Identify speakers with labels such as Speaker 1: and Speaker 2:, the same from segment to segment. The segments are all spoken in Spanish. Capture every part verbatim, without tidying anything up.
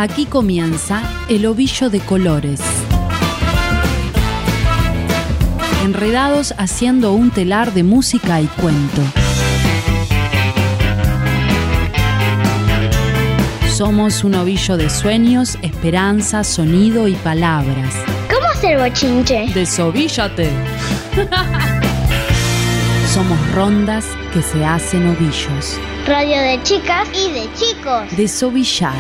Speaker 1: Aquí comienza El Ovillo de Colores. Enredados haciendo un telar de música y cuento. Somos un ovillo de sueños, esperanza, sonido y palabras.
Speaker 2: ¿Cómo hacer bochinche?
Speaker 1: Desovíllate. Somos rondas que se hacen ovillos.
Speaker 2: Radio de chicas y de chicos.
Speaker 1: Desovillar.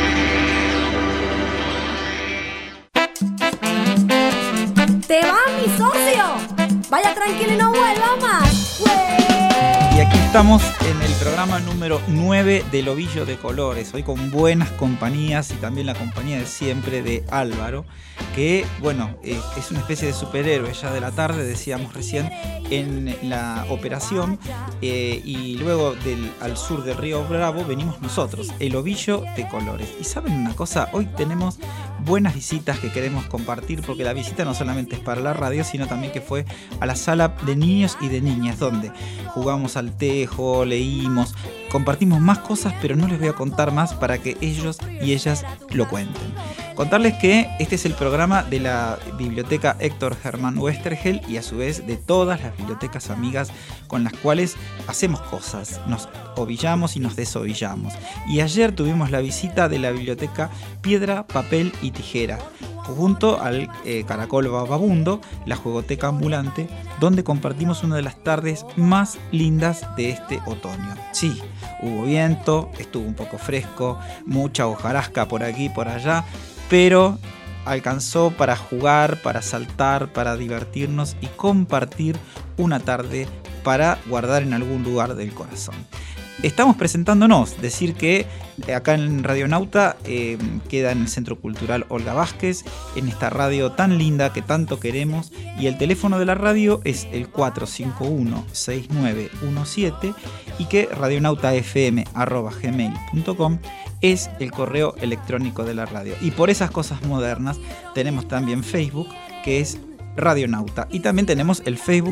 Speaker 3: ¡Te va, mi socio! Vaya tranquilo y no vuelva más. ¡Ué!
Speaker 4: Y aquí estamos en el programa número nueve del Ovillo de Colores. Hoy con buenas compañías y también la compañía de siempre de Álvaro, que, bueno, eh, es una especie de superhéroe ya de la tarde, decíamos recién, en la operación. Eh, y luego del, al sur del Río Bravo venimos nosotros, el Ovillo de Colores. Y ¿saben una cosa? Hoy tenemos buenas visitas que queremos compartir, porque la visita no solamente es para la radio, sino también que fue a la sala de niños y de niñas, donde jugamos al tejo, leímos, compartimos más cosas, pero no les voy a contar más para que ellos y ellas lo cuenten. Contarles que este es el programa de la Biblioteca Héctor Germán Westergel y a su vez de todas las bibliotecas amigas con las cuales hacemos cosas, nos ovillamos y nos desovillamos. Y ayer tuvimos la visita de la Biblioteca Piedra, Papel y Tijera, junto al eh, Caracol Vagabundo, la juegoteca ambulante, donde compartimos una de las tardes más lindas de este otoño. Sí, hubo viento, estuvo un poco fresco, mucha hojarasca por aquí y por allá, pero alcanzó para jugar, para saltar, para divertirnos y compartir una tarde para guardar en algún lugar del corazón. Estamos presentándonos, decir que acá en Radionauta eh, queda en el Centro Cultural Olga Vázquez, en esta radio tan linda que tanto queremos, y el teléfono de la radio es el cuatro cinco uno, seis nueve uno siete y que radionautafm arroba gmail punto com es el correo electrónico de la radio. Y por esas cosas modernas tenemos también Facebook, que es Radionauta, y también tenemos el Facebook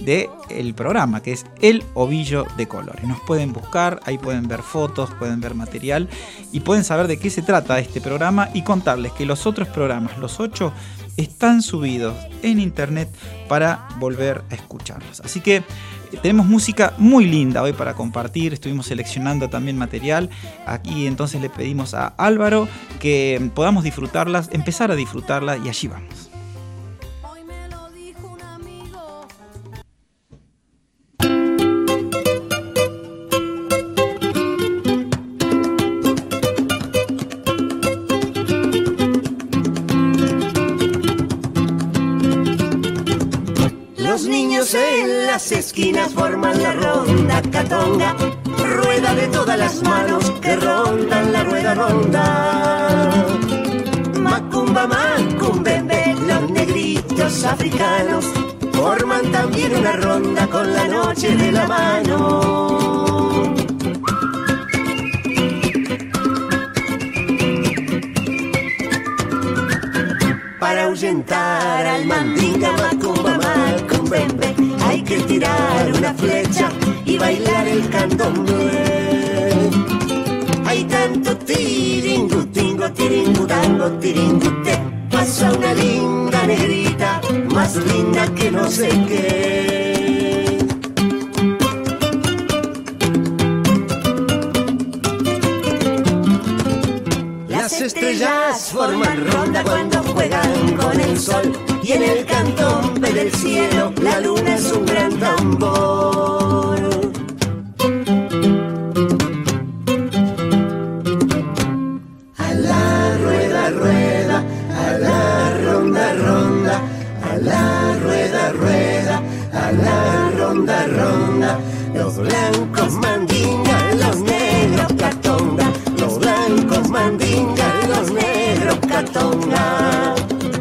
Speaker 4: del programa, que es El Ovillo de Colores. Nos pueden buscar, ahí pueden ver fotos, pueden ver material y pueden saber de qué se trata este programa, y contarles que los otros programas, los ocho, están subidos en internet para volver a escucharlos. Así que tenemos música muy linda hoy para compartir, estuvimos seleccionando también material aquí, entonces le pedimos a Álvaro que podamos disfrutarlas, empezar a disfrutarlas, y allí vamos.
Speaker 5: En las esquinas forman la ronda catonga, rueda de todas las manos que rondan la rueda ronda. Macumba, macumbembe, los negritos africanos forman también una ronda con la noche de la mano. Para ahuyentar al mandinga, macumba, macumbembe, hay que tirar una flecha y bailar el candomblé. Hay tanto tiringutingo, tiringutango, tiringute, pasa una linda negrita, más linda que no sé qué. Las estrellas forman ronda cuando juegan con el sol, y en el candombe del cielo la luna es un gran tambor. A la rueda, rueda, a la ronda, ronda, a la rueda, rueda, a la ronda, ronda. Los blancos mandingas, los negros catonga, los blancos mandingas, los negros catonga.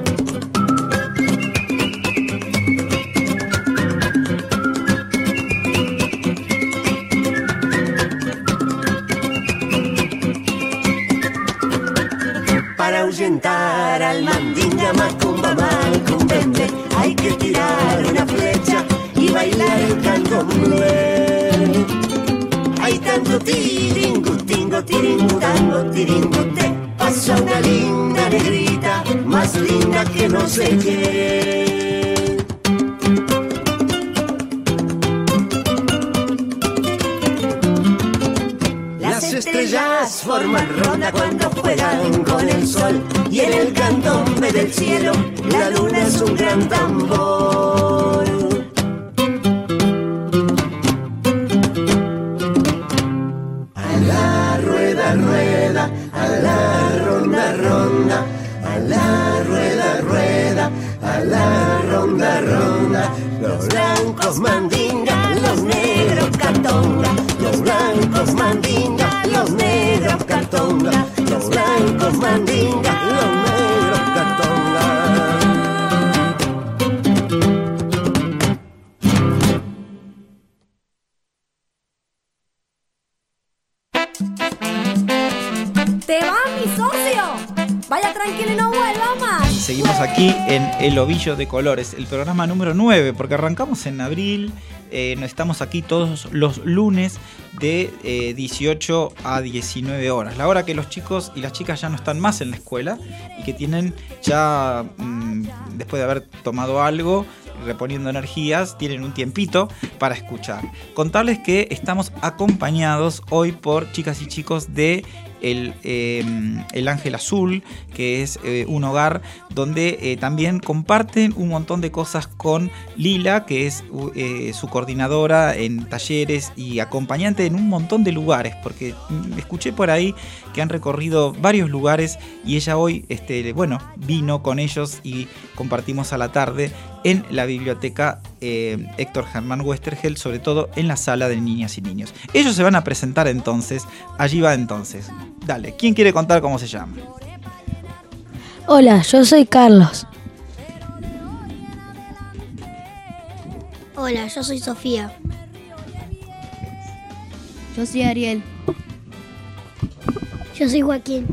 Speaker 5: Para ahuyentar al mandinga, macumba, macumbembe, hay que tirar una flecha y bailar el candomblé. Hay tanto tiringutingo, tiringutango, tiringute, pasa una linda negrita, más linda que no sé qué. Las estrellas forman ronda cuando juegan con el sol, y en el candombe del cielo la luna es un gran tambor. A la rueda, rueda, a la ronda, ronda, a la rueda, rueda, a la ronda, ronda. Los blancos mandinga, los negros catonga, los blancos mandinga, los negros catonga, los blancos mandinga, los negros catonga.
Speaker 3: ¡Te va, mi socio! Vaya tranquilo y no vuelva más.
Speaker 4: Y seguimos aquí en El Ovillo de Colores, el programa número nueve, porque arrancamos en abril. Eh, estamos aquí todos los lunes de eh, dieciocho a diecinueve horas, la hora que los chicos y las chicas ya no están más en la escuela y que tienen ya, mmm, después de haber tomado algo, reponiendo energías, tienen un tiempito para escuchar. Contarles que estamos acompañados hoy por chicas y chicos de El, eh, el Ángel Azul, que es eh, un hogar donde eh, también comparten un montón de cosas con Lila, que es eh, su coordinadora en talleres y acompañante en un montón de lugares, porque escuché por ahí que han recorrido varios lugares y ella hoy, este, bueno, vino con ellos y compartimos a la tarde en la biblioteca eh, Héctor Germán Westergel, sobre todo en la sala de niñas y niños. Ellos se van a presentar entonces, allí va entonces. Dale, ¿quién quiere contar cómo se llama?
Speaker 6: Hola, yo soy Carlos.
Speaker 2: Hola, yo soy Sofía.
Speaker 7: Yo soy Ariel.
Speaker 2: Yo soy Joaquín.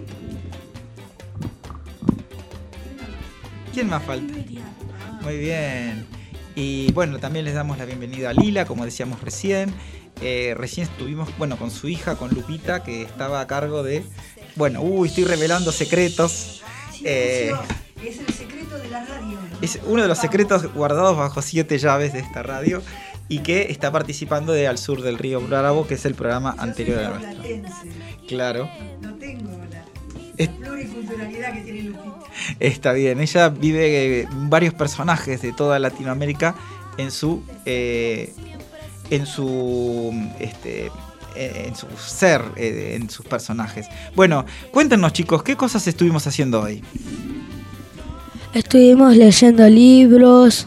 Speaker 4: ¿Quién más falta? Muy bien. Y bueno, también les damos la bienvenida a Lila, como decíamos recién. Eh, recién estuvimos, bueno, con su hija, con Lupita, que estaba a cargo de... Bueno, uy, estoy revelando secretos. Eh,
Speaker 8: es el secreto de la radio.
Speaker 4: Es uno de los secretos guardados bajo siete llaves de esta radio y que está participando de Al Sur del Río Bravo, que es el programa
Speaker 8: Yo
Speaker 4: anterior
Speaker 8: soy
Speaker 4: a nuestro.
Speaker 8: platense.
Speaker 4: Claro.
Speaker 8: No tengo la,
Speaker 4: Es-
Speaker 8: la pluriculturalidad que tiene Lupita.
Speaker 4: Está bien, ella vive eh, varios personajes de toda Latinoamérica en su eh, en su este eh, en su ser, eh, en sus personajes. Bueno, cuéntenos chicos, ¿qué cosas estuvimos haciendo hoy?
Speaker 6: Estuvimos leyendo libros,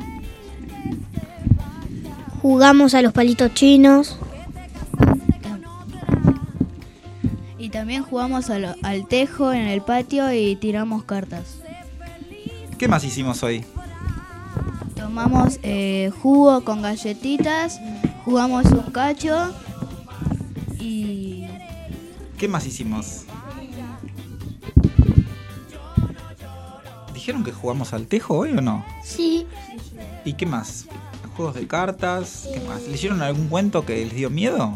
Speaker 2: Jugamos a los palitos chinos.
Speaker 7: Y también jugamos al, al tejo en el patio y tiramos cartas.
Speaker 4: ¿Qué más hicimos hoy?
Speaker 7: Tomamos eh, jugo con galletitas, jugamos un cacho y...
Speaker 4: ¿Qué más hicimos? ¿Dijeron que jugamos al tejo hoy o no?
Speaker 2: Sí.
Speaker 4: ¿Y qué más? ¿Juegos de cartas? ¿Qué más? ¿Leyeron algún cuento que les dio miedo?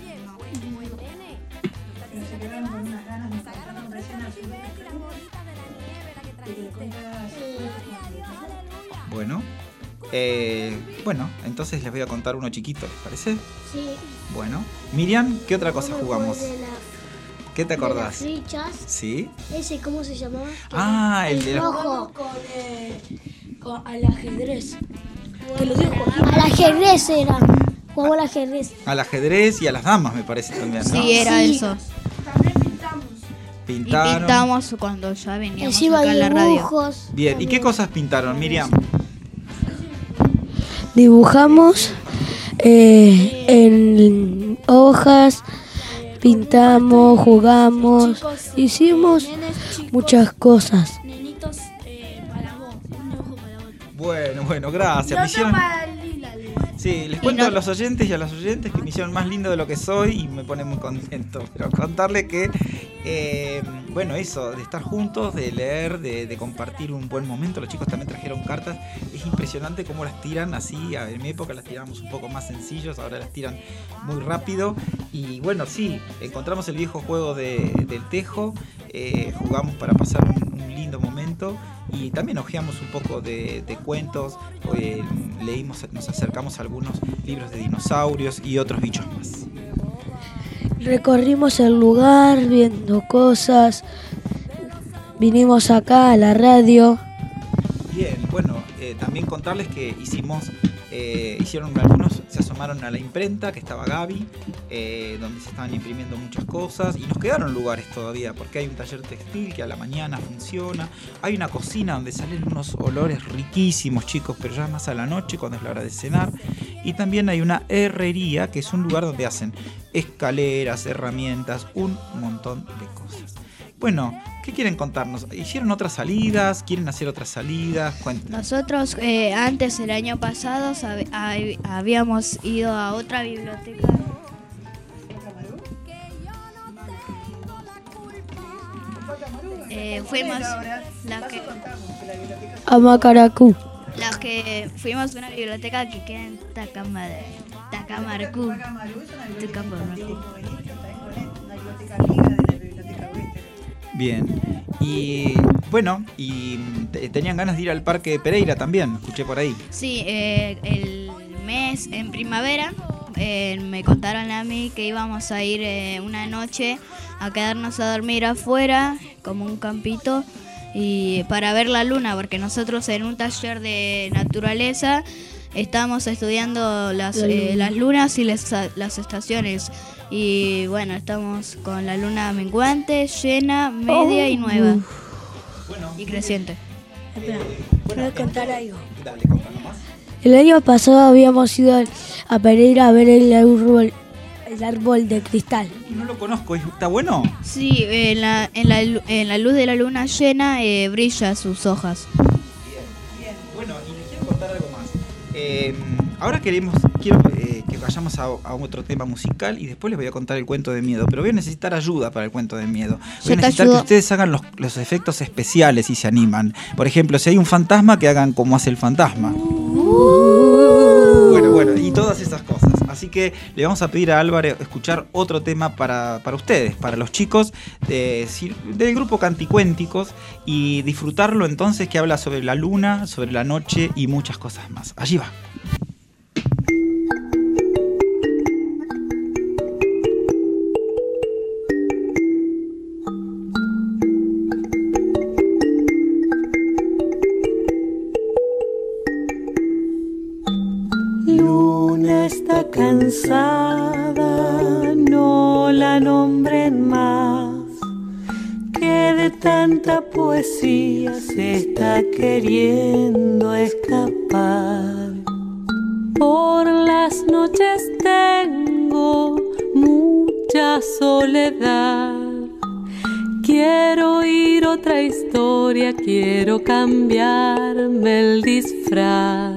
Speaker 8: Pero se quedaron con unas ganas de contar un recién a su que le contaras.
Speaker 4: Bueno, eh, bueno, entonces les voy a contar uno chiquito, ¿les parece?
Speaker 2: Sí.
Speaker 4: Bueno, Miriam, ¿qué otra cosa jugamos? ¿Qué te acordás?
Speaker 2: De las fichas.
Speaker 4: ¿Sí?
Speaker 2: Ese, ¿cómo se llamaba?
Speaker 4: Ah, el de la...
Speaker 2: rojo.
Speaker 6: con, eh, con al ajedrez. Que lo dijo.
Speaker 2: Al ajedrez era. Jugamos al ajedrez.
Speaker 4: Al ajedrez y a las damas, me parece también, ¿no?
Speaker 7: Sí, era
Speaker 2: Sí.
Speaker 7: eso. Y
Speaker 4: Pintaron.
Speaker 7: pintamos cuando ya veníamos
Speaker 2: Encima
Speaker 7: acá a la radio.
Speaker 2: dibujos.
Speaker 4: Bien, ¿y qué cosas pintaron, Miriam?
Speaker 6: Dibujamos eh, en hojas, pintamos, jugamos, hicimos muchas cosas.
Speaker 4: Bueno, bueno, gracias. Me hicieron... Sí, les cuento
Speaker 7: no-
Speaker 4: a los oyentes y a las oyentes que me hicieron más lindo de lo que soy y me pone muy contento. Pero contarles que, eh, bueno, eso, de estar juntos, de leer, de, de compartir un buen momento. Los chicos también trajeron cartas. Es impresionante cómo las tiran así. En mi época las tirábamos un poco más sencillos, ahora las tiran muy rápido. Y bueno, sí, encontramos el viejo juego de, del tejo, eh, jugamos para pasar un, un lindo momento y también hojeamos un poco de, de cuentos, eh, leímos, nos acercamos a algunos libros de dinosaurios y otros bichos más.
Speaker 6: Recorrimos el lugar viendo cosas, vinimos acá a la radio.
Speaker 4: Bien, bueno, eh, también contarles que hicimos, eh, hicieron algunos, se asomaron a la imprenta, que estaba Gaby, eh, donde se estaban imprimiendo muchas cosas y nos quedaron lugares todavía, porque hay un taller textil que a la mañana funciona, hay una cocina donde salen unos olores riquísimos, chicos, pero ya más a la noche cuando es la hora de cenar, y también hay una herrería, que es un lugar donde hacen escaleras, herramientas, un montón de cosas. Bueno, ¿qué quieren contarnos? ¿Hicieron otras salidas? ¿Quieren hacer otras salidas? Cuéntenos.
Speaker 7: Nosotros eh, antes, el año pasado, sab- hab- habíamos ido a otra biblioteca. Eh, fuimos la que,
Speaker 6: A Macaracú.
Speaker 7: la que fuimos a una biblioteca que queda en Tacama- Tacamarcú.
Speaker 8: Tacamarú es una biblioteca
Speaker 7: Tacamarcú.
Speaker 8: muy bonita, está en una biblioteca amiga de la biblioteca oeste.
Speaker 4: Bien. Y bueno, y te- tenían ganas de ir al Parque de Pereira también, escuché por ahí.
Speaker 7: Sí, eh, el mes en primavera eh, me contaron a mí que íbamos a ir eh, una noche a quedarnos a dormir afuera, como un campito, y para ver la luna, porque nosotros en un taller de naturaleza estábamos estudiando las, eh, las lunas y les- las estaciones. Y bueno, estamos con la luna menguante, llena, media y nueva.
Speaker 4: Bueno,
Speaker 7: Y creciente.
Speaker 6: Espera,
Speaker 4: bueno,
Speaker 6: ¿puedo contar algo?
Speaker 4: Dale, contanos más.
Speaker 6: El año pasado habíamos ido al- a Pereira a ver el árbol, el árbol de cristal.
Speaker 4: No lo conozco, ¿está bueno?
Speaker 7: Sí, en la, en la, lu- en la luz de la luna llena eh, brilla sus hojas.
Speaker 4: Bien, bueno, y les quiero contar algo más. Eh, ahora queremos, quiero eh, que vayamos a, a otro tema musical y después les voy a contar el cuento de miedo, pero voy a necesitar ayuda para el cuento de miedo. Voy
Speaker 7: Yo
Speaker 4: a
Speaker 7: te
Speaker 4: necesitar
Speaker 7: ayudo.
Speaker 4: que ustedes hagan los, los efectos especiales si se animan. Por ejemplo, si hay un fantasma, que hagan como hace el fantasma. Bueno, bueno, y todas esas cosas. Así que le vamos a pedir a Álvaro escuchar otro tema para, para ustedes, para los chicos de, si- del grupo Canticuénticos, y disfrutarlo entonces, que habla sobre la luna, sobre la noche y muchas cosas más. Allí va.
Speaker 9: Luna está cansada, no la nombren más, que de tanta poesía se está queriendo escapar. Por las noches tengo mucha soledad, quiero oír otra historia, quiero cambiarme el disfraz.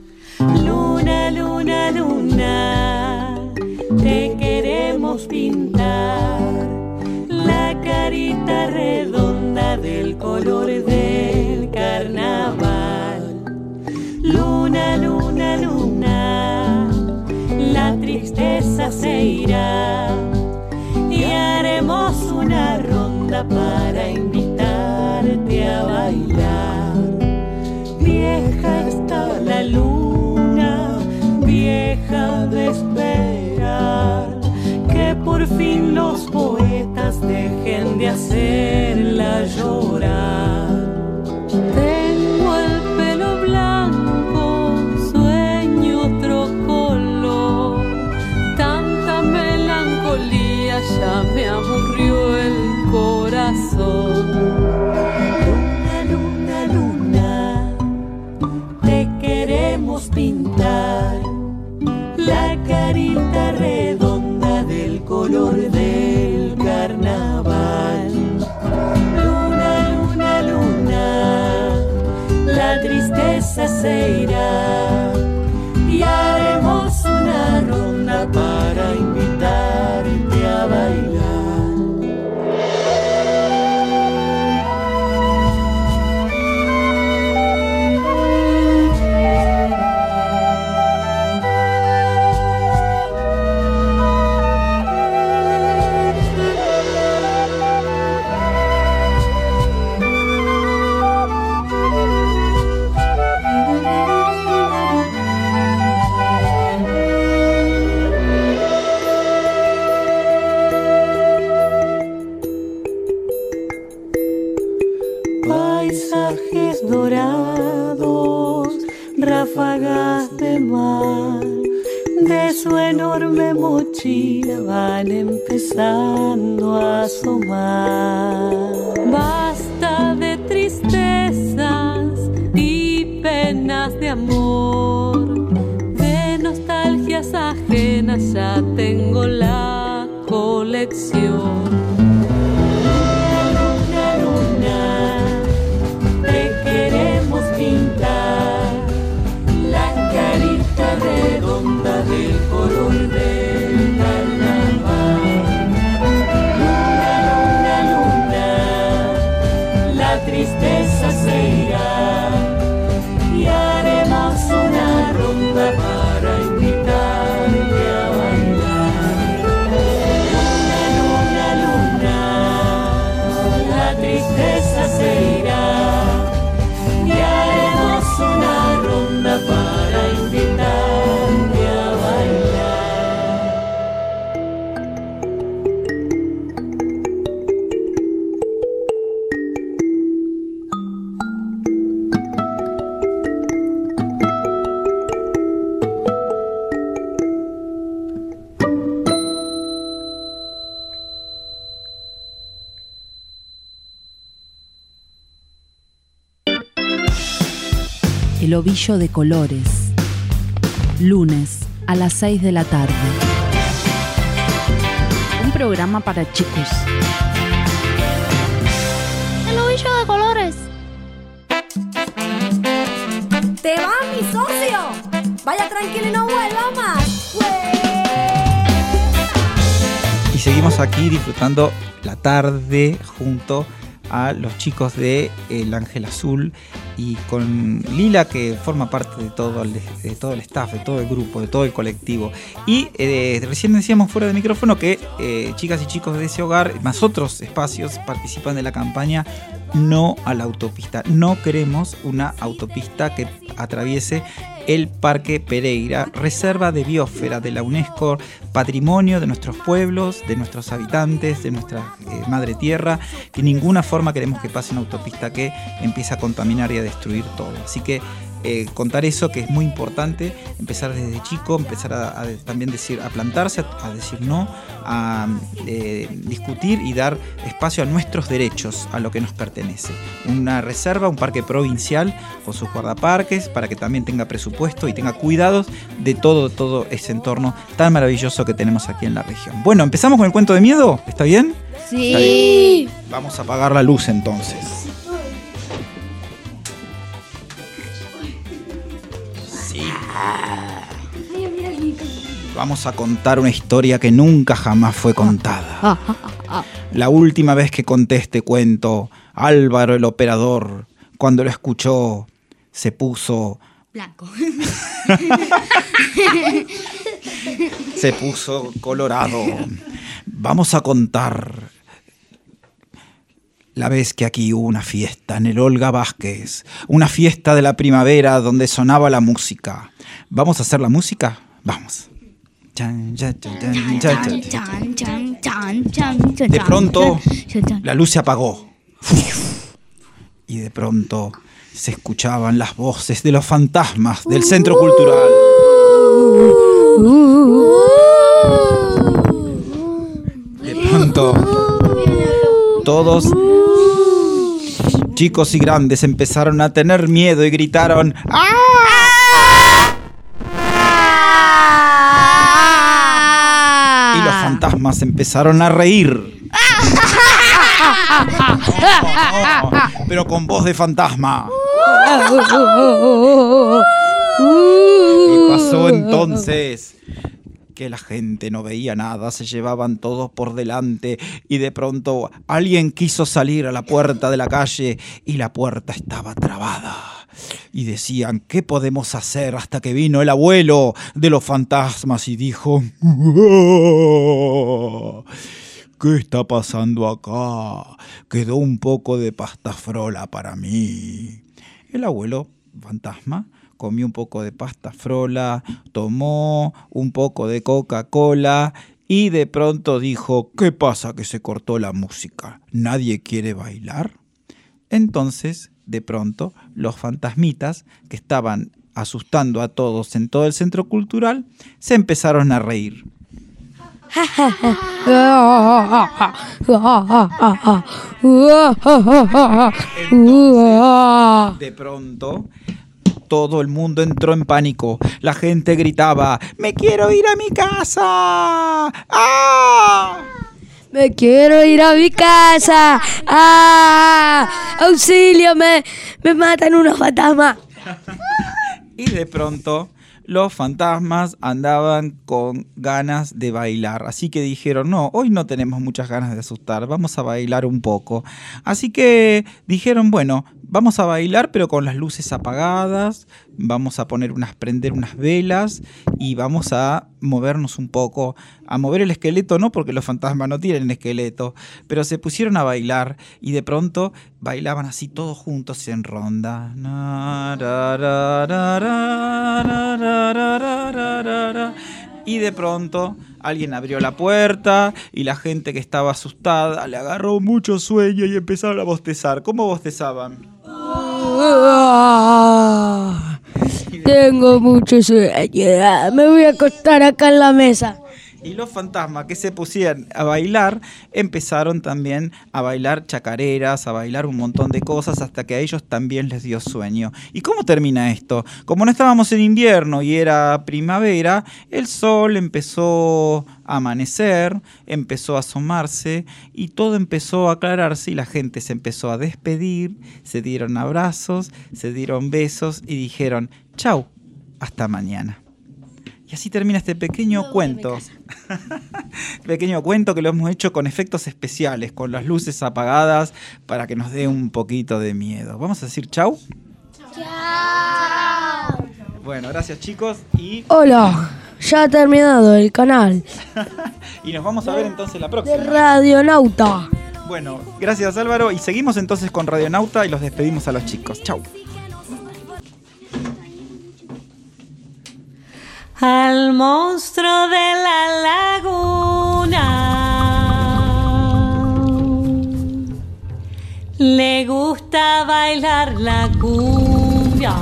Speaker 9: Luna, luna, luna, te queremos pintar la carita redonda del color del carnaval. Luna, luna, luna, la tristeza se irá y haremos una ronda para invitarte a bailar. Vieja está la luna, vieja de esperar que por fin los poetas dejen de hacerla llorar. Tengo el pelo blanco, sueño otro color, tanta melancolía ya me aburrió el corazón. Luna, luna, luna, te queremos pintar la carita redonda del color del carnaval. Luna, luna, luna, la tristeza se irá y haremos una ronda para invitarte a bailar. enorme mochila van empezando a asomar. Basta de tristezas y penas de amor, de nostalgias ajenas ya tengo la colección. Luna, luna, te queremos pintar la carita redonda del color del carnaval. Luna, luna, luna, la tristeza se irá y haremos una ronda para invitarte a bailar. Luna, luna, luna, la tristeza se irá y haremos una ronda para invitarte a bailar.
Speaker 1: El ovillo de colores. Lunes a las seis de la tarde. Un programa para chicos.
Speaker 2: El ovillo de colores.
Speaker 3: ¡Te va, mi socio! Vaya tranquilo y no vuelva más.
Speaker 4: Y seguimos aquí disfrutando la tarde junto a los chicos de El Ángel Azul y con Lila, que forma parte de todo el, de todo el staff, de todo el grupo, de todo el colectivo. Y eh, recién decíamos fuera de micrófono que eh, chicas y chicos de ese hogar, más otros espacios, participan de la campaña No a la Autopista. No queremos una autopista que atraviese el Parque Pereira, reserva de biosfera de la UNESCO, patrimonio de nuestros pueblos, de nuestros habitantes, de nuestra eh, madre tierra. De ninguna forma queremos que pase una autopista que empiece a contaminar y a destruir todo. Así que eh, contar eso, que es muy importante, empezar desde chico, empezar a, a también decir, a plantarse, a, a decir no, a eh, discutir y dar espacio a nuestros derechos, a lo que nos pertenece. Una reserva, un parque provincial con sus guardaparques, para que también tenga presupuesto y tenga cuidados de todo, todo ese entorno tan maravilloso que tenemos aquí en la región. Bueno, empezamos con el cuento de miedo, ¿está bien?
Speaker 7: Sí.
Speaker 4: ¿Está bien? Vamos a apagar la luz entonces. Sí. Vamos a contar una historia que nunca jamás fue contada. La última vez que conté este cuento, Álvaro el operador, cuando lo escuchó, se puso...
Speaker 7: Blanco.
Speaker 4: Se puso colorado. Vamos a contar la vez que aquí hubo una fiesta en el Olga Vázquez, una fiesta de la primavera donde sonaba la música. ¿Vamos a hacer la música? Vamos. De pronto, la luz se apagó. Y de pronto se escuchaban las voces de los fantasmas del Centro Cultural. De pronto, todos, chicos y grandes, empezaron a tener miedo y gritaron ¡ah! Y los fantasmas empezaron a reír. No, no, pero con voz de fantasma. Y pasó entonces que la gente no veía nada, se llevaban todos por delante y de pronto alguien quiso salir a la puerta de la calle y la puerta estaba trabada. Y decían, ¿qué podemos hacer? Hasta que vino el abuelo de los fantasmas y dijo, ¿qué está pasando acá? Quedó un poco de pasta frola para mí. El abuelo fantasma comió un poco de pasta frola, tomó un poco de Coca-Cola y de pronto dijo, ¿qué pasa que se cortó la música? ¿Nadie quiere bailar? Entonces, de pronto, los fantasmitas que estaban asustando a todos en todo el centro cultural, se empezaron a reír. Entonces, de pronto, todo el mundo entró en pánico. La gente gritaba: ¡me quiero ir a mi casa! ¡Ah!
Speaker 6: ¡Me quiero ir a mi casa! ¡Ah! ¡Auxilio! ¡Me, me matan unos fantasmas!
Speaker 4: Y de pronto los fantasmas andaban con ganas de bailar. Así que dijeron: no, hoy no tenemos muchas ganas de asustar, vamos a bailar un poco. Así que dijeron: bueno, vamos a bailar pero con las luces apagadas, vamos a poner unas, prender unas velas y vamos a movernos un poco, a mover el esqueleto, no porque los fantasmas no tienen esqueleto, pero se pusieron a bailar y de pronto bailaban así todos juntos en ronda. Y de pronto alguien abrió la puerta y la gente que estaba asustada le agarró mucho sueño y empezaron a bostezar. ¿Cómo bostezaban?
Speaker 6: Tengo mucho sueño. Me voy a acostar acá en la mesa.
Speaker 4: Y los fantasmas que se pusieron a bailar empezaron también a bailar chacareras, a bailar un montón de cosas hasta que a ellos también les dio sueño. ¿Y cómo termina esto? Como no estábamos en invierno y era primavera, el sol empezó a amanecer, empezó a asomarse y todo empezó a aclararse y la gente se empezó a despedir, se dieron abrazos, se dieron besos y dijeron: chau, hasta mañana. Y así termina este pequeño no, cuento. Pequeño cuento que lo hemos hecho con efectos especiales, con las luces apagadas, para que nos dé un poquito de miedo. ¿Vamos a decir chau?
Speaker 2: Chau.
Speaker 4: Bueno, gracias chicos y...
Speaker 6: Hola, ya ha terminado el canal.
Speaker 4: Y nos vamos a ver entonces la próxima.
Speaker 6: De Radionauta.
Speaker 4: Bueno, gracias Álvaro. Y seguimos entonces con Radionauta y los despedimos a los chicos. Chau.
Speaker 9: Al monstruo de la laguna le gusta bailar la cumbia.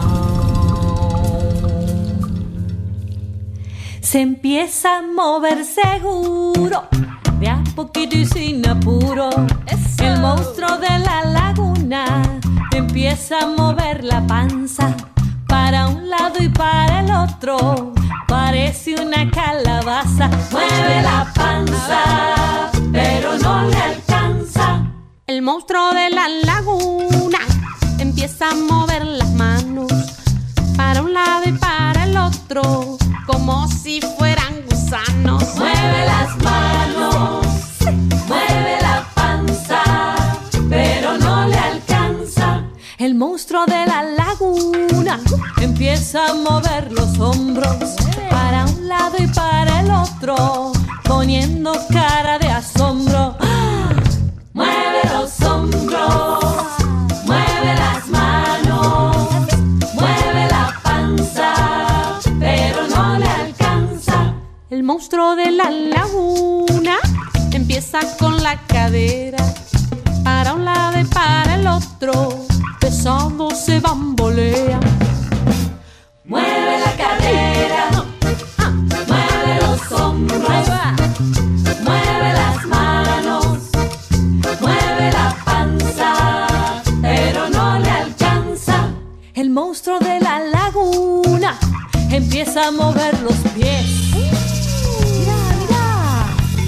Speaker 9: Se empieza a mover seguro, de a poquito y sin apuro. Eso. El monstruo de la laguna empieza a mover la panza para un lado y para el otro. Parece una calabaza. Mueve la panza, pero no le alcanza. El monstruo de la laguna empieza a mover las manos para un lado y para el otro, como si fueran gusanos. Mueve las manos, mueve la panza, pero no le alcanza. El monstruo de la laguna empieza a mover los hombros para un lado y para el otro, poniendo cara de asombro. ¡Ah! Mueve los hombros, mueve las manos, mueve la panza, pero no le alcanza. El monstruo de la laguna empieza con la cadera para un lado y para el otro, pesado se bambolea. Mueve la cadera, mueve los hombros, mueve las manos, mueve la panza, pero no le alcanza. El monstruo de la laguna empieza a mover los pies. Mira, mira.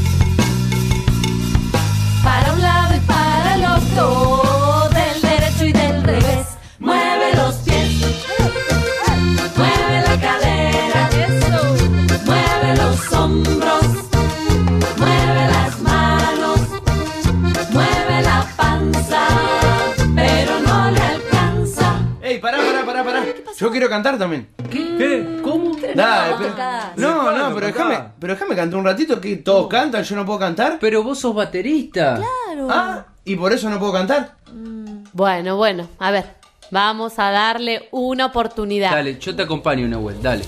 Speaker 9: Para un lado y para el otro, del derecho y del revés. Mueve los pies. Mueve la cadera, eso. Mueve los hombros, mueve las manos, mueve la panza, pero no le alcanza.
Speaker 10: Ey, pará, pará, pará, pará. Yo quiero cantar también.
Speaker 11: ¿Qué? ¿Qué? ¿Cómo?
Speaker 10: Dale, pero... No, no, pero déjame, pero déjame cantar un ratito, que todos cantan, yo no puedo cantar.
Speaker 11: Pero vos sos baterista.
Speaker 3: Claro.
Speaker 10: Ah, ¿y por eso no puedo cantar?
Speaker 12: Bueno, bueno, a ver. Vamos a darle una oportunidad.
Speaker 11: Dale, yo te acompaño, Nahuel, dale.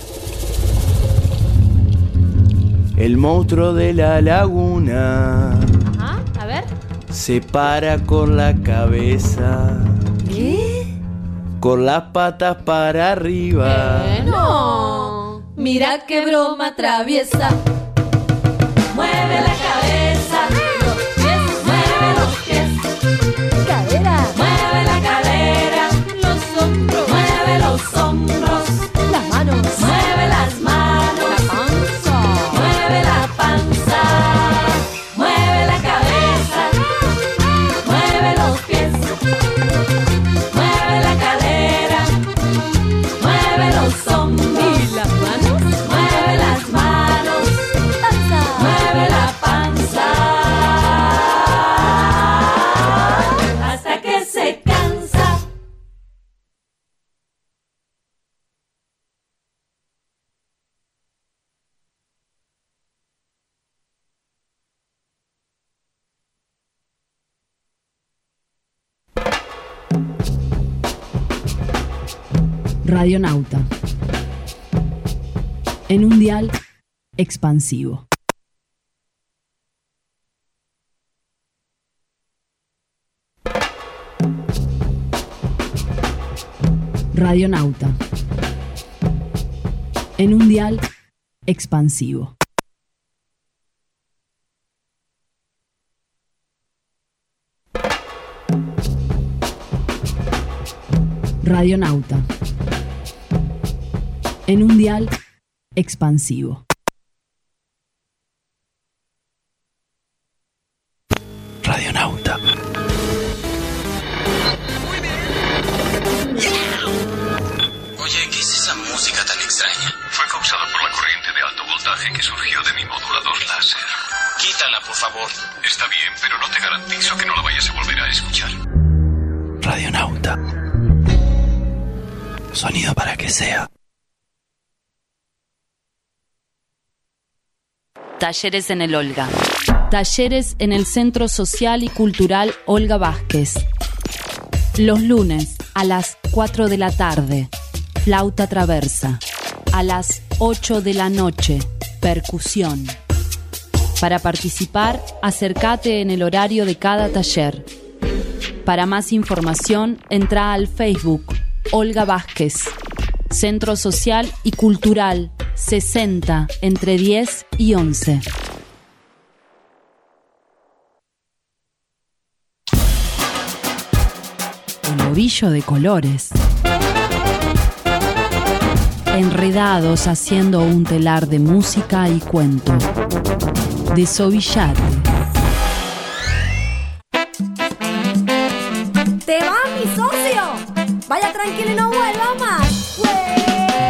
Speaker 10: El monstruo de la laguna.
Speaker 12: Ajá, a ver.
Speaker 10: Se para con la cabeza.
Speaker 12: ¿Qué?
Speaker 10: con las patas para arriba.
Speaker 9: Eh, no, mira qué broma traviesa. Mueve la cabeza, los pies, mueve los pies.
Speaker 3: Cadera.
Speaker 9: Mueve la cadera, los hombros, mueve los hombros.
Speaker 3: Las manos.
Speaker 9: Mueve las manos,
Speaker 3: La panza.
Speaker 9: mueve la panza. Mueve la cabeza, mueve los pies. Mueve la cadera, mueve los hombros.
Speaker 3: ¿Y las manos?
Speaker 9: Mueve las manos,
Speaker 3: Panza.
Speaker 9: mueve la panza. Hasta que se cansa.
Speaker 1: Radionauta. En un dial expansivo. Radionauta. En un dial expansivo. Radionauta. En un dial expansivo.
Speaker 10: Radionauta.
Speaker 13: Oye, ¿qué es esa música tan extraña? Fue causada por la corriente de alto voltaje que surgió de mi modulador láser. Quítala, por favor. Está bien, pero no te garantizo que no la vayas a volver a escuchar.
Speaker 10: Radionauta. Sonido para que sea.
Speaker 1: Talleres en el Olga. Talleres en el Centro Social y Cultural Olga Vázquez. Los lunes a las cuatro de la tarde, flauta traversa. A las ocho de la noche, percusión. Para participar, acércate en el horario de cada taller. Para más información, entra al Facebook Olga Vázquez. Centro Social y Cultural sesenta entre diez y once. El ovillo de colores. Enredados haciendo un telar de música y cuento. Desovillate.
Speaker 3: ¿Te va, mi socio? Vaya tranquilo y no vuelva más. ¡Güey!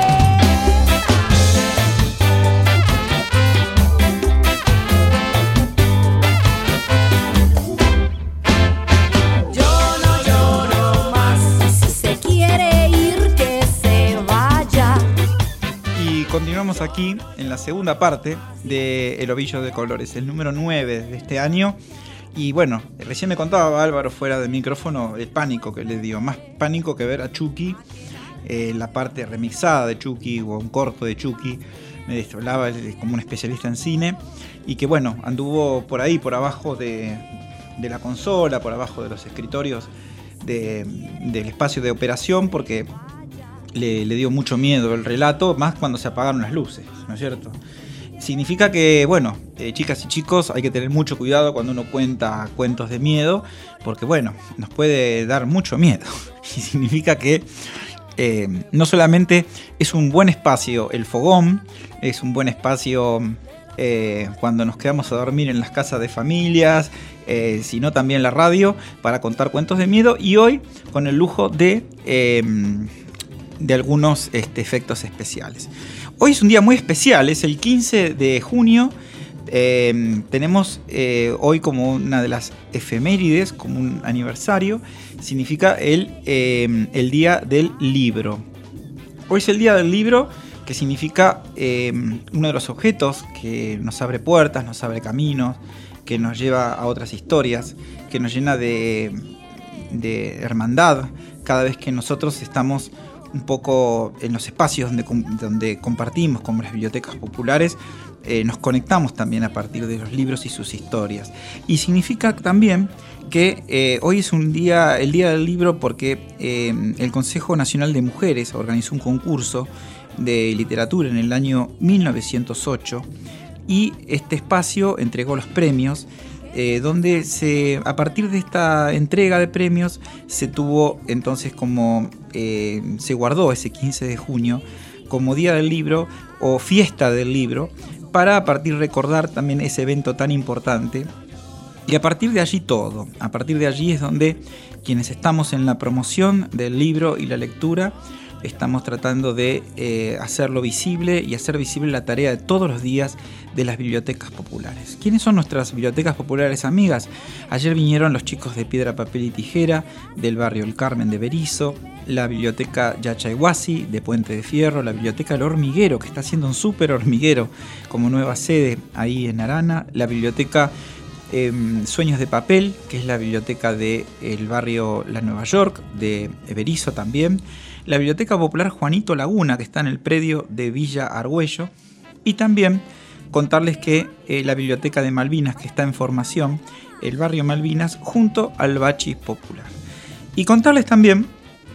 Speaker 3: Yo no lloro más. Si se quiere ir, que se vaya.
Speaker 4: Y continuamos aquí en la segunda parte de El Ovillo de Colores, el número nueve de este año. Y bueno, recién me contaba Álvaro fuera del micrófono el pánico que le dio. Más pánico que ver a Chucky, eh, la parte remixada de Chucky o un corto de Chucky. Me hablaba como un especialista en cine. Y que bueno, anduvo por ahí, por abajo de, de la consola, por abajo de los escritorios de, del espacio de operación, porque le, le dio mucho miedo el relato, más cuando se apagaron las luces, ¿no es cierto? Significa que, bueno, eh, chicas y chicos, hay que tener mucho cuidado cuando uno cuenta cuentos de miedo, porque, bueno, nos puede dar mucho miedo. Y significa que eh, no solamente es un buen espacio el fogón, es un buen espacio eh, cuando nos quedamos a dormir en las casas de familias, eh, sino también la radio para contar cuentos de miedo, y hoy con el lujo de, eh, de algunos este, efectos especiales. Hoy es un día muy especial, es el quince de junio. Eh, tenemos eh, hoy como una de las efemérides, como un aniversario, significa el, eh, el Día del Libro. Hoy es el Día del Libro, que significa eh, uno de los objetos que nos abre puertas, nos abre caminos, que nos lleva a otras historias, que nos llena de, de hermandad cada vez que nosotros estamos un poco en los espacios donde, donde compartimos, como las bibliotecas populares, eh, nos conectamos también a partir de los libros y sus historias. Y significa también que eh, hoy es un día, el Día del Libro, porque eh, el Consejo Nacional de Mujeres organizó un concurso de literatura en el año mil novecientos ocho y este espacio entregó los premios, eh, donde se, a partir de esta entrega de premios se tuvo entonces como eh, se guardó ese quince de junio como Día del Libro o Fiesta del Libro, para a partir de recordar también ese evento tan importante. Y a partir de allí todo, a partir de allí es donde quienes estamos en la promoción del libro y la lectura estamos tratando de eh, hacerlo visible y hacer visible la tarea de todos los días de las bibliotecas populares. ¿Quiénes son nuestras bibliotecas populares amigas? Ayer vinieron los chicos de Piedra, Papel y Tijera del barrio El Carmen de Berisso, la biblioteca Yachayhuasi de Puente de Fierro, la biblioteca El Hormiguero, que está haciendo un súper hormiguero como nueva sede ahí en Arana, la biblioteca Eh, Sueños de Papel, que es la biblioteca del barrio La Nueva York, de Berisso también, la Biblioteca Popular Juanito Laguna, que está en el predio de Villa Argüello, y también contarles que eh, la Biblioteca de Malvinas, que está en formación, el barrio Malvinas, junto al Bachi Popular. Y contarles también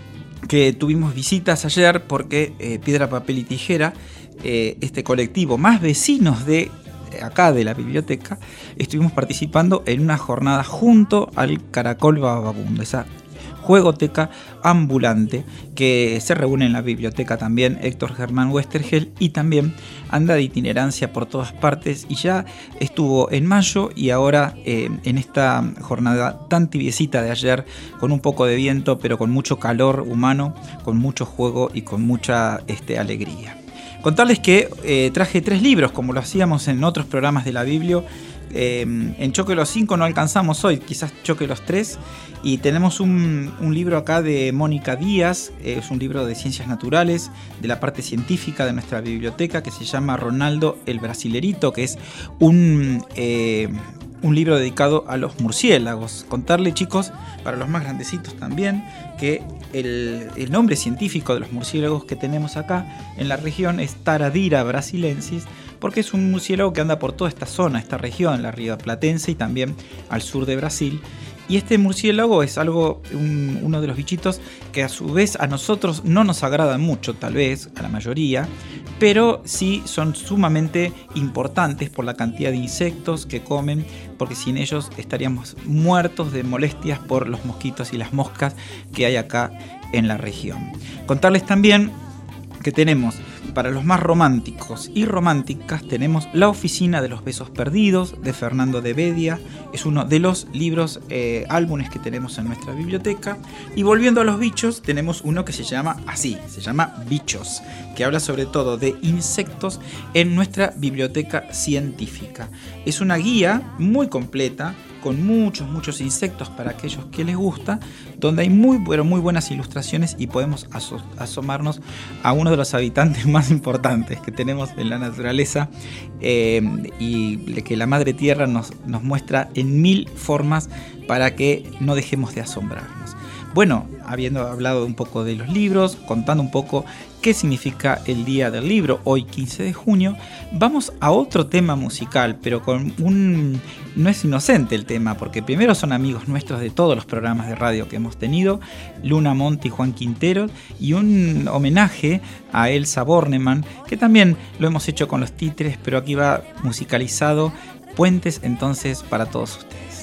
Speaker 4: que tuvimos visitas ayer porque eh, Piedra, Papel y Tijera, eh, este colectivo, más vecinos de acá de la biblioteca, estuvimos participando en una jornada junto al Caracol Vagabundo, esa juegoteca ambulante que se reúne en la biblioteca también Héctor Germán Westergel, y también anda de itinerancia por todas partes, y ya estuvo en mayo y ahora eh, en esta jornada tan tibiecita de ayer, con un poco de viento pero con mucho calor humano, con mucho juego y con mucha este, alegría. Contarles que eh, traje tres libros, como lo hacíamos en otros programas de la Biblio. Eh, en Choque los cinco no alcanzamos hoy, quizás Choque los tres. Y tenemos un, un libro acá de Mónica Díaz, eh, es un libro de ciencias naturales, de la parte científica de nuestra biblioteca, que se llama Ronaldo el Brasilerito, que es un... Eh, un libro dedicado a los murciélagos. Contarle, chicos, para los más grandecitos también, que el, el nombre científico de los murciélagos que tenemos acá en la región es Taradira brasilensis, porque es un murciélago que anda por toda esta zona, esta región, la Rioplatense y también al sur de Brasil. Y este murciélago es algo, un, uno de los bichitos que a su vez a nosotros no nos agrada mucho, tal vez, a la mayoría, pero sí son sumamente importantes por la cantidad de insectos que comen, porque sin ellos estaríamos muertos de molestias por los mosquitos y las moscas que hay acá en la región. Contarles también que tenemos, para los más románticos y románticas, tenemos La Oficina de los Besos Perdidos, de Fernando de Bedia. Es uno de los libros, eh, álbumes que tenemos en nuestra biblioteca. Y volviendo a los bichos, tenemos uno que se llama así, se llama Bichos, que habla sobre todo de insectos en nuestra biblioteca científica. Es una guía muy completa, con muchos, muchos insectos para aquellos que les gusta, donde hay muy, pero muy buenas ilustraciones y podemos aso- asomarnos a uno de los habitantes más importantes que tenemos en la naturaleza, eh, y que la Madre Tierra nos, nos muestra en mil formas para que no dejemos de asombrarnos. Bueno, habiendo hablado un poco de los libros, contando un poco qué significa el Día del Libro, hoy quince de junio, vamos a otro tema musical, pero con un... no es inocente el tema, porque primero son amigos nuestros de todos los programas de radio que hemos tenido, Luna Monte y Juan Quintero, y un homenaje a Elsa Bornemann, que también lo hemos hecho con los títeres, pero aquí va musicalizado. Puentes entonces para todos ustedes.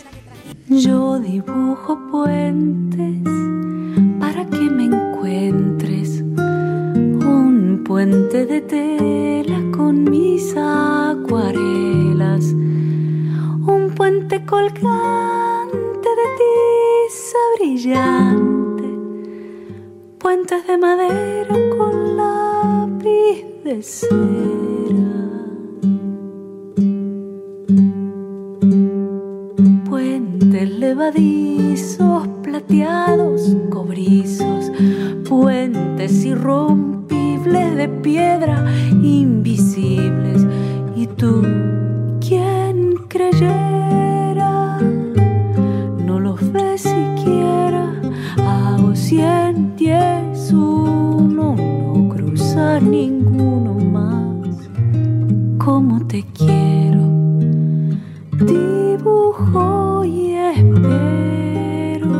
Speaker 9: Yo dibujo puentes para que me encuentres, un puente de tela con mis acuarelas, un puente colgante de tiza brillante, puentes de madera con lápiz de cera, puentes levadizos, plateados, cobrizos, puentes irrompibles de piedra, invisibles. Y tú, ¿quién creyera? No los ves siquiera, a vos cien, diez, uno, dibujo y espero.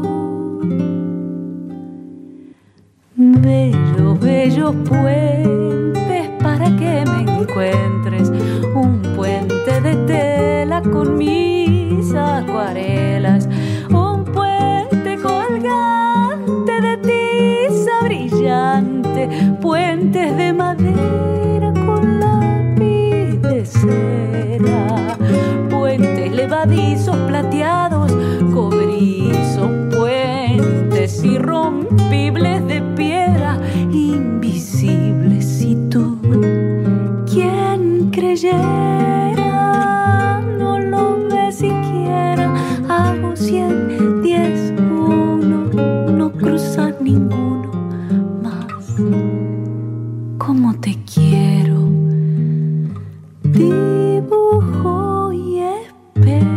Speaker 9: Bellos, bellos puentes para que me encuentres, un puente de tela con mis acuarelas, un puente colgante de tiza brillante, puentes de madera con lápiz de cera, puentes levadizos plateados, cobrizos, puentes irrompibles de piedra, invisibles. Y tú, ¿quién creyera? No lo ves siquiera. Hago cien, diez, uno, no cruza ninguno más. ¿Cómo te quiero? Dibujo y espero.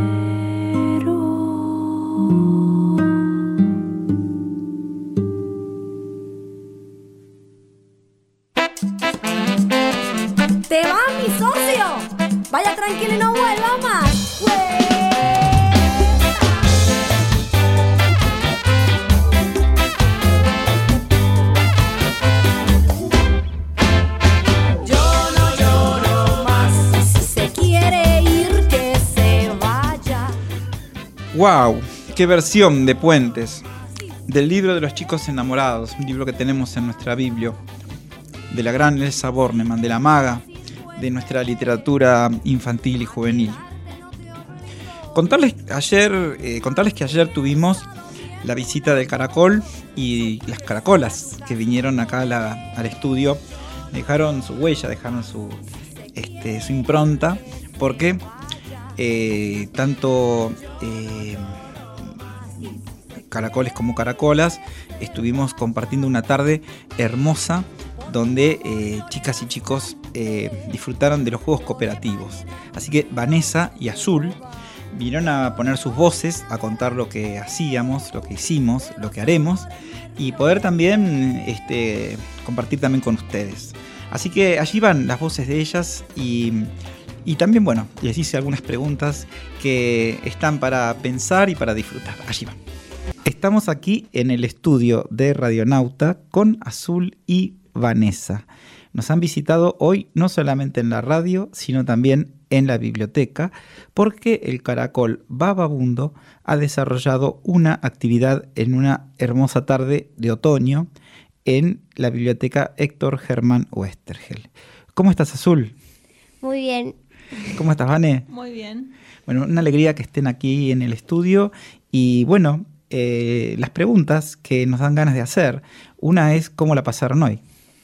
Speaker 3: ¡Te va, mi socio! Vaya tranquilo y no vuelva más.
Speaker 5: Yo no lloro más.
Speaker 3: Si se quiere ir, que se vaya.
Speaker 4: ¡Wow! ¡Qué versión de Puentes! Del libro de los chicos enamorados, un libro que tenemos en nuestra Biblia, de la gran Elsa Bornemann, de la maga de nuestra literatura infantil y juvenil. Contarles, ayer, eh, contarles que ayer tuvimos la visita del caracol y las caracolas que vinieron acá a la, al estudio. Dejaron su huella, dejaron su, este, su impronta, porque eh, tanto eh, caracoles como caracolas estuvimos compartiendo una tarde hermosa donde eh, chicas y chicos eh, disfrutaron de los juegos cooperativos. Así que Vanessa y Azul vinieron a poner sus voces, a contar lo que hacíamos, lo que hicimos, lo que haremos, y poder también este, compartir también con ustedes. Así que allí van las voces de ellas y, y también, bueno, les hice algunas preguntas que están para pensar y para disfrutar. Allí van. Estamos aquí en el estudio de Radionauta con Azul y Vanessa. Nos han visitado hoy no solamente en la radio, sino también en la biblioteca, porque el Caracol Bababundo ha desarrollado una actividad en una hermosa tarde de otoño en la biblioteca Héctor Germán Westergel. ¿Cómo estás, Azul?
Speaker 2: Muy bien.
Speaker 4: ¿Cómo estás, Vane?
Speaker 8: Muy bien.
Speaker 4: Bueno, una alegría que estén aquí en el estudio y bueno, eh, las preguntas que nos dan ganas de hacer. Una es, ¿cómo la pasaron hoy?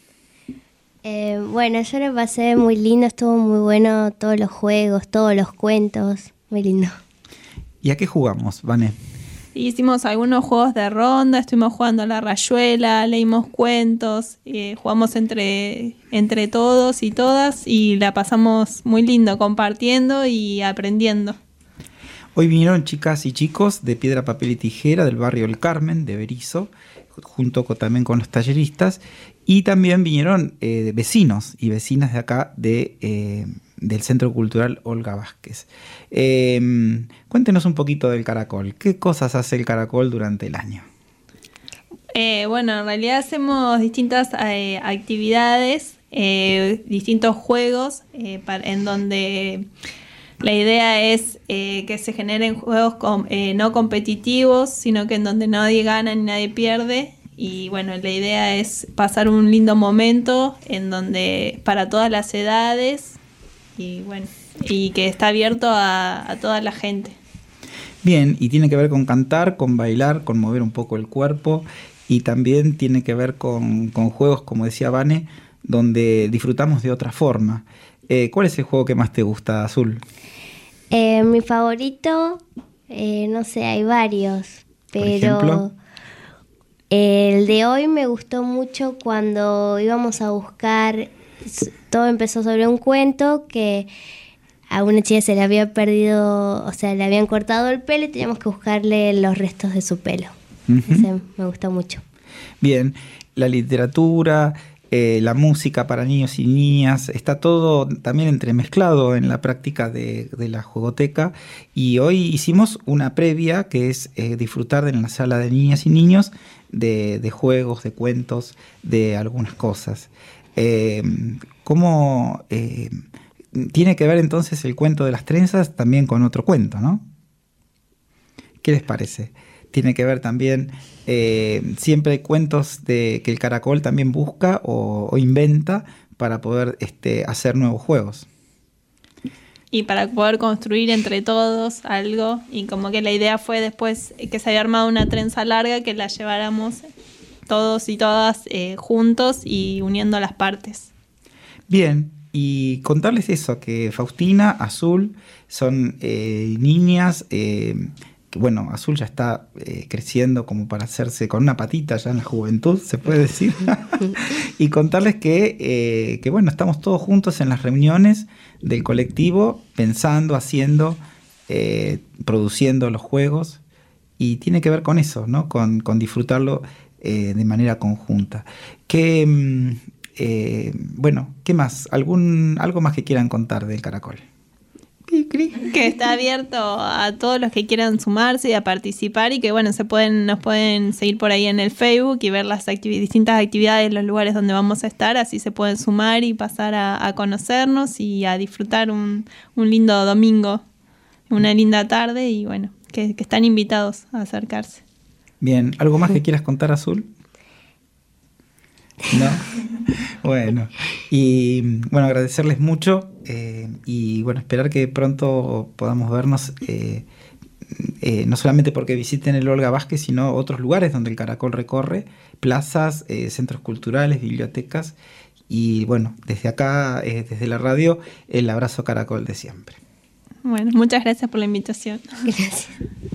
Speaker 2: Eh, bueno, yo lo pasé muy lindo, estuvo muy bueno todos los juegos, todos los cuentos, muy lindo.
Speaker 4: ¿Y a qué jugamos, Vane?
Speaker 8: Hicimos algunos juegos de ronda, estuvimos jugando a la rayuela, leímos cuentos, eh, jugamos entre, entre todos y todas y la pasamos muy lindo compartiendo y aprendiendo.
Speaker 4: Hoy vinieron chicas y chicos de Piedra, Papel y Tijera del barrio El Carmen de Berizo, junto con, también con los talleristas, y también vinieron eh, vecinos y vecinas de acá de, eh, del Centro Cultural Olga Vázquez. Eh, cuéntenos un poquito del Caracol. ¿Qué cosas hace el Caracol durante el año?
Speaker 8: Eh, bueno, en realidad hacemos distintas eh, actividades, eh, distintos juegos, eh, para, en donde la idea es eh, que se generen juegos com, eh, no competitivos, sino que en donde nadie gana ni nadie pierde. Y bueno, la idea es pasar un lindo momento en donde para todas las edades y bueno, y que está abierto a, a toda la gente.
Speaker 4: Bien, y tiene que ver con cantar, con bailar, con mover un poco el cuerpo y también tiene que ver con, con juegos, como decía Vane, donde disfrutamos de otra forma. Eh, ¿Cuál es el juego que más te gusta, Azul?
Speaker 2: Eh, mi favorito, eh, no sé, hay varios, pero el de hoy me gustó mucho cuando íbamos a buscar, todo empezó sobre un cuento que a una chica se le había perdido, o sea, le habían cortado el pelo y teníamos que buscarle los restos de su pelo. Uh-huh. Ese me gustó mucho.
Speaker 4: Bien, la literatura, eh, la música para niños y niñas, está todo también entremezclado en la práctica de, de la jugoteca, y hoy hicimos una previa que es eh, disfrutar en la sala de niñas y niños de, de juegos, de cuentos, de algunas cosas. Eh, ¿Cómo eh, tiene que ver entonces el cuento de las trenzas también con otro cuento, ¿no? ¿Qué les parece? Tiene que ver también, eh, siempre hay cuentos de, que el caracol también busca o, o inventa para poder este, hacer nuevos juegos.
Speaker 8: Y para poder construir entre todos algo, y como que la idea fue después que se había armado una trenza larga que la lleváramos todos y todas eh, juntos y uniendo las partes.
Speaker 4: Bien, y contarles eso, que Faustina, Azul, son eh, niñas... Eh, bueno, Azul ya está eh, creciendo como para hacerse con una patita ya en la juventud, se puede decir. Y contarles que, eh, que, bueno, estamos todos juntos en las reuniones del colectivo, pensando, haciendo, eh, produciendo los juegos, y tiene que ver con eso, ¿no? Con, con disfrutarlo eh, de manera conjunta. Que, eh, bueno, ¿qué más? ¿Algún, algo más que quieran contar del caracol?
Speaker 8: Que está abierto a todos los que quieran sumarse y a participar, y que bueno, se pueden, nos pueden seguir por ahí en el Facebook y ver las activi- distintas actividades, los lugares donde vamos a estar, así se pueden sumar y pasar a, a conocernos y a disfrutar un, un lindo domingo, una linda tarde, y bueno, que, que están invitados a acercarse.
Speaker 4: Bien, ¿algo más que quieras contar, Azul? ¿No? Bueno, y bueno, agradecerles mucho eh, y bueno, esperar que pronto podamos vernos, eh, eh, no solamente porque visiten el Olga Vázquez, sino otros lugares donde el caracol recorre, plazas, eh, centros culturales, bibliotecas, y bueno, desde acá, eh, desde la radio, el abrazo caracol de siempre.
Speaker 8: Bueno, muchas gracias por la invitación.
Speaker 2: Gracias.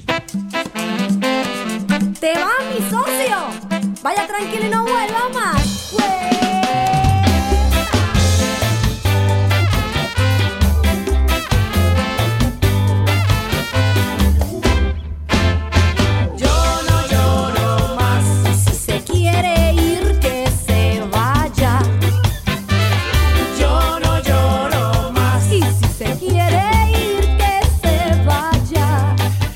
Speaker 3: ¡Te va, mi socio! Vaya tranquilo y no vuelva más. Yo no lloro más. Y si se quiere ir, que se vaya. Yo no lloro más. Y si se quiere ir, que se vaya.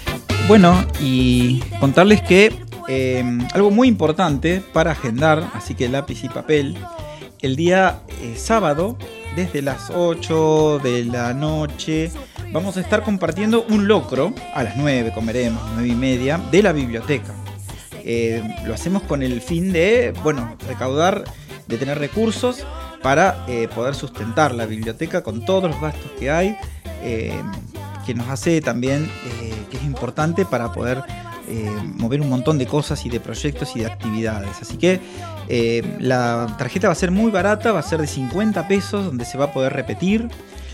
Speaker 4: Bueno, y contarles que eh, algo muy importante para agendar, así que lápiz y papel, el día eh, sábado, desde las ocho de la noche, vamos a estar compartiendo un locro, a las nueve comeremos, nueve y media, de la biblioteca. Eh, lo hacemos con el fin de, bueno, recaudar, de tener recursos para eh, poder sustentar la biblioteca con todos los gastos que hay, eh, que nos hace también, eh, que es importante para poder eh, mover un montón de cosas y de proyectos y de actividades. Así que eh, la tarjeta va a ser muy barata, va a ser de cincuenta pesos, donde se va a poder repetir.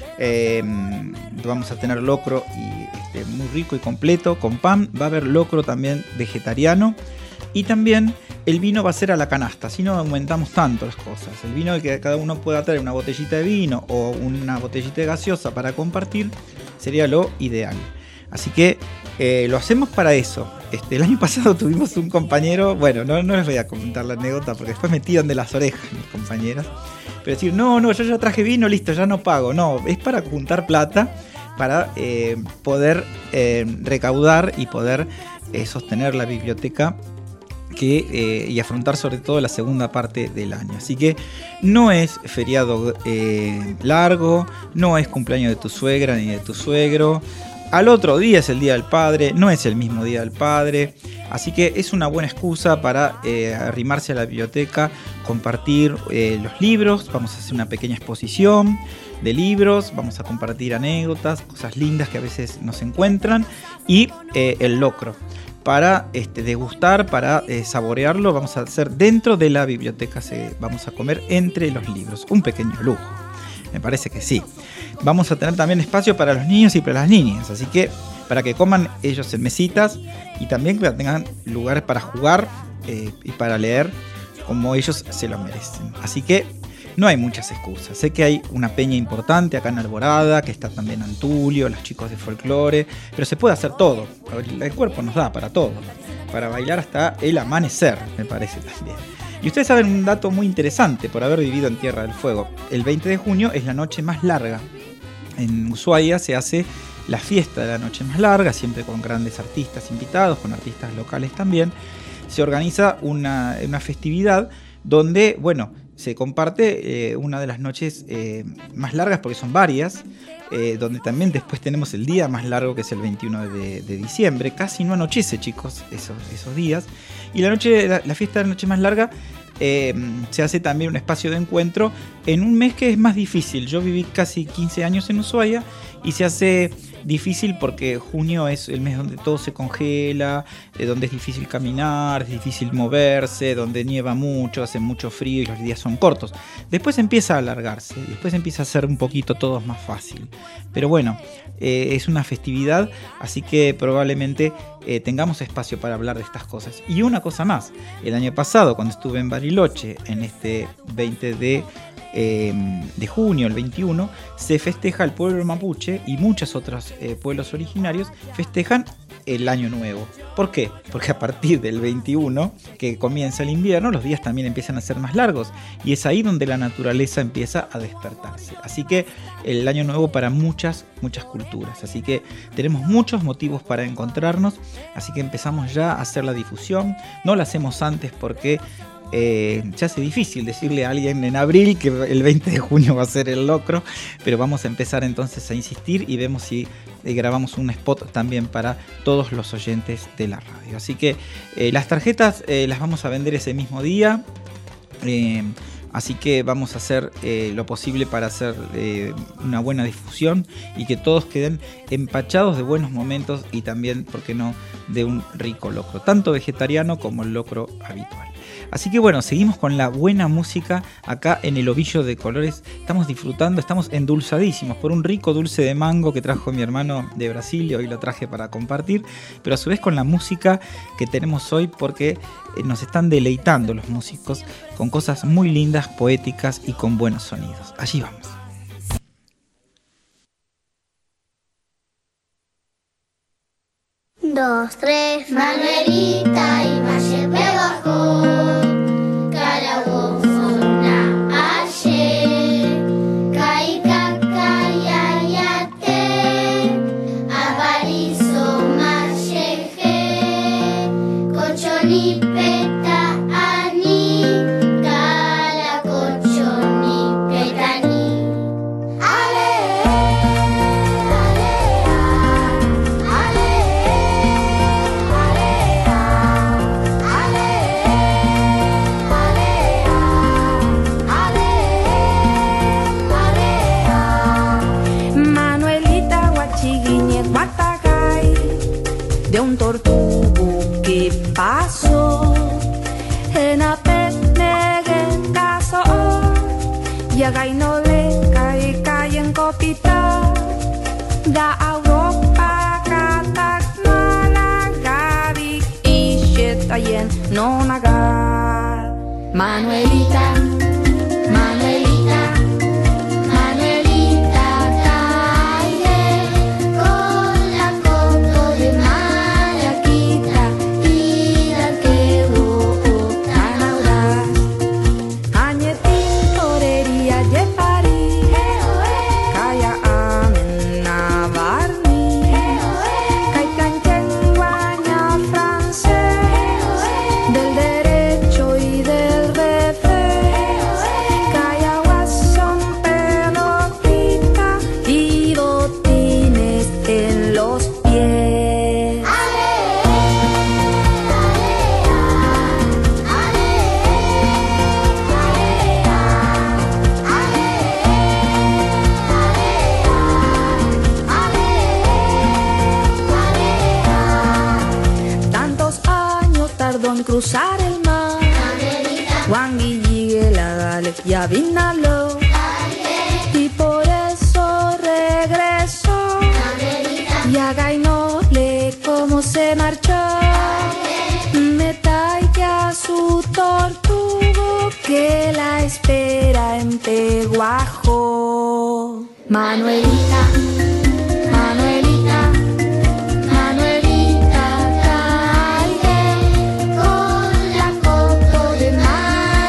Speaker 4: Eh, vamos a tener locro y, este, muy rico y completo con pan. Va a haber locro también vegetariano, y también el vino va a ser a la canasta, así no aumentamos tanto las cosas. El vino, que cada uno pueda traer una botellita de vino o una botellita de gaseosa para compartir, sería lo ideal. Así que eh, lo hacemos para eso. Este, el año pasado tuvimos un compañero, bueno, no, no les voy a comentar la anécdota porque después me tiran de las orejas mis compañeras, pero decir, no, no, yo ya traje vino, listo, ya no pago. No, es para juntar plata, para eh, poder eh, recaudar y poder eh, sostener la biblioteca que, eh, y afrontar sobre todo la segunda parte del año. Así que no es feriado eh, largo, no es cumpleaños de tu suegra ni de tu suegro. Al otro día es el Día del Padre, no es el mismo Día del Padre. Así que es una buena excusa para eh, arrimarse a la biblioteca, compartir eh, los libros. Vamos a hacer una pequeña exposición de libros, vamos a compartir anécdotas, cosas lindas que a veces nos encuentran, y eh, el locro. Para este, degustar, para eh, saborearlo, vamos a hacer dentro de la biblioteca, se, vamos a comer entre los libros. Un pequeño lujo, me parece que sí. Vamos a tener también espacio para los niños y para las niñas, así que para que coman ellos en mesitas, y también que tengan lugares para jugar eh, y para leer como ellos se lo merecen. Así que no hay muchas excusas. Sé que hay una peña importante acá en Alborada, que está también Antulio, los chicos de folclore, pero se puede hacer todo. El cuerpo nos da para todo, para bailar hasta el amanecer, me parece también. Y ustedes saben un dato muy interesante por haber vivido en Tierra del Fuego. El veinte de junio es la noche más larga. En Ushuaia se hace la fiesta de la noche más larga, siempre con grandes artistas invitados, con artistas locales también. Se organiza una, una festividad donde, bueno, se comparte eh, una de las noches eh, más largas, porque son varias, eh, donde también después tenemos el día más largo, que es el veintiuno de, de diciembre. Casi no anochece, chicos, esos, esos días. Y la, noche, la, la fiesta de la noche más larga eh, se hace también un espacio de encuentro en un mes que es más difícil. Yo viví casi quince años en Ushuaia y se hace difícil porque junio es el mes donde todo se congela, eh, donde es difícil caminar, es difícil moverse, donde nieva mucho, hace mucho frío y los días son cortos. Después empieza a alargarse, después empieza a ser un poquito todo más fácil. Pero bueno, eh, es una festividad, así que probablemente eh, tengamos espacio para hablar de estas cosas. Y una cosa más, el año pasado cuando estuve en Bariloche, en este veinte de Eh, de junio, el veintiuno, se festeja el pueblo mapuche y muchos otros eh, pueblos originarios festejan el año nuevo. ¿Por qué? Porque a partir del veintiuno, que comienza el invierno, los días también empiezan a ser más largos y es ahí donde la naturaleza empieza a despertarse. Así que el año nuevo para muchas, muchas culturas. Así que tenemos muchos motivos para encontrarnos, así que empezamos ya a hacer la difusión. No la hacemos antes porque Eh, se hace difícil decirle a alguien en abril que el veinte de junio va a ser el locro, pero vamos a empezar entonces a insistir y vemos si eh, grabamos un spot también para todos los oyentes de la radio. Así que eh, las tarjetas eh, las vamos a vender ese mismo día, eh, así que vamos a hacer eh, lo posible para hacer eh, una buena difusión y que todos queden empachados de buenos momentos y también, ¿por qué no?, de un rico locro, tanto vegetariano como el locro habitual. Así que bueno, seguimos con la buena música acá en el Ovillo de Colores. Estamos disfrutando, estamos endulzadísimos por un rico dulce de mango que trajo mi hermano de Brasil y hoy lo traje para compartir, pero a su vez con la música que tenemos hoy, porque nos están deleitando los músicos con cosas muy lindas, poéticas y con buenos sonidos. Allí vamos.
Speaker 14: Dos, tres, Manuelita y Valle me bajó.
Speaker 15: Yagai no le kai kai en kopita da Europa katak malagabi ishetayen no nagar Manuelita Manuelita Manuelita cae con la coto de Malaquita y la que boca naura Añetín torería de París Kaya amen navarni Kay canchen guaña francés Del derecho y del revés Kaya guasón pelotita y botines en los pies Tantos años tardó en cruzar el mar Juan Guille la Gale ya vinalo Y por eso regresó Y a Gainole como se marchó Me talla su tortugo que la espera en Peguajo Manuelita Manuelita Manuelita cae con la coto de mar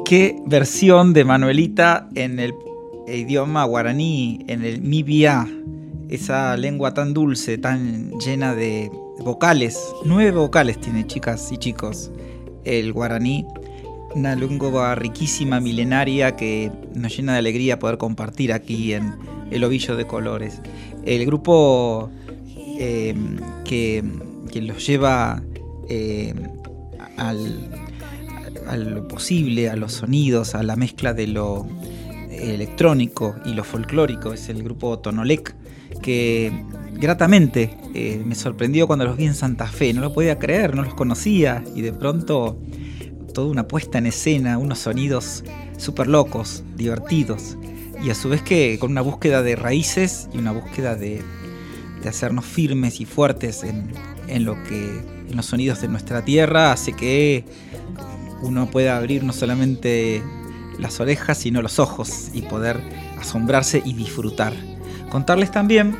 Speaker 4: qué versión de Manuelita en el idioma guaraní, en el mibia, esa lengua tan dulce, tan llena de vocales. Nueve vocales tiene, chicas y chicos, el guaraní. Una lengua riquísima, milenaria, que nos llena de alegría poder compartir aquí en El Ovillo de Colores. El grupo eh, que, que los lleva eh, al, a lo posible, a los sonidos, a la mezcla de lo electrónico y lo folclórico, es el grupo Tonolec, que gratamente eh, me sorprendió cuando los vi en Santa Fe. No lo podía creer, no los conocía, y de pronto toda una puesta en escena, unos sonidos súper locos, divertidos, y a su vez que con una búsqueda de raíces y una búsqueda de, de hacernos firmes y fuertes en, en lo que en los sonidos de nuestra tierra, hace que uno pueda abrir no solamente las orejas sino los ojos y poder asombrarse y disfrutar. Contarles también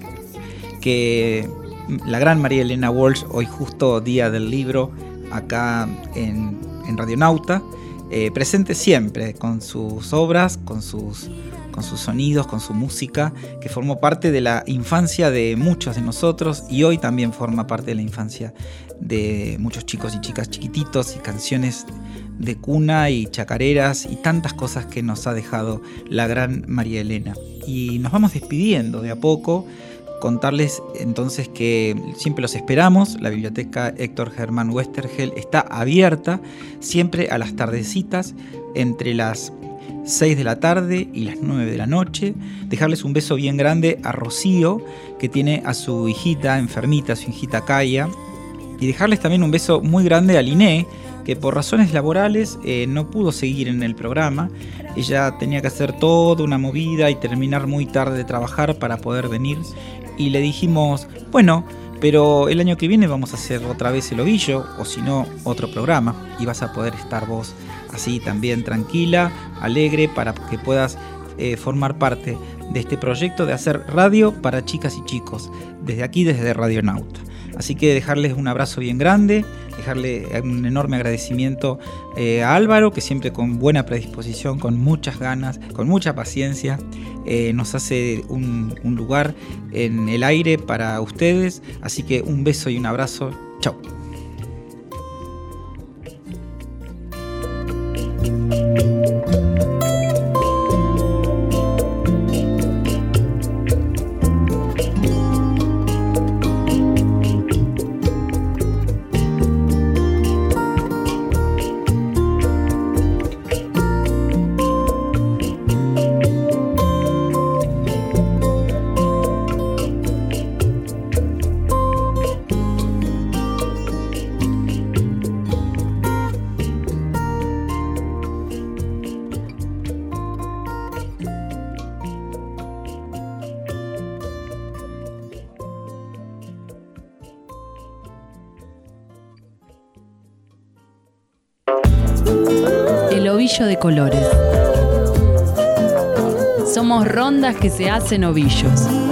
Speaker 4: que la gran María Elena Walsh, hoy justo día del libro acá en, en Radionauta, eh, presente siempre con sus obras, con sus, con sus sonidos, con su música, que formó parte de la infancia de muchos de nosotros y hoy también forma parte de la infancia de muchos chicos y chicas chiquititos, y canciones de cuna y chacareras y tantas cosas que nos ha dejado la gran María Elena. Y nos vamos despidiendo de a poco. Contarles entonces que siempre los esperamos. La biblioteca Héctor Germán Westergel está abierta siempre a las tardecitas, entre las seis de la tarde y las nueve de la noche. Dejarles un beso bien grande a Rocío, que tiene a su hijita enfermita, a su hijita Kaya. Y dejarles también un beso muy grande a Liné, que por razones laborales eh, no pudo seguir en el programa. Ella tenía que hacer toda una movida y terminar muy tarde de trabajar para poder venir. Y le dijimos, bueno, pero el año que viene vamos a hacer otra vez El Ovillo, o si no, otro programa, y vas a poder estar vos así también tranquila, alegre, para que puedas eh, formar parte de este proyecto de hacer radio para chicas y chicos, desde aquí, desde Radionauta. Así que dejarles un abrazo bien grande, dejarle un enorme agradecimiento eh, a Álvaro, que siempre con buena predisposición, con muchas ganas, con mucha paciencia, eh, nos hace un, un lugar en el aire para ustedes. Así que un beso y un abrazo. Chau.
Speaker 1: De colores. Somos rondas que se hacen ovillos.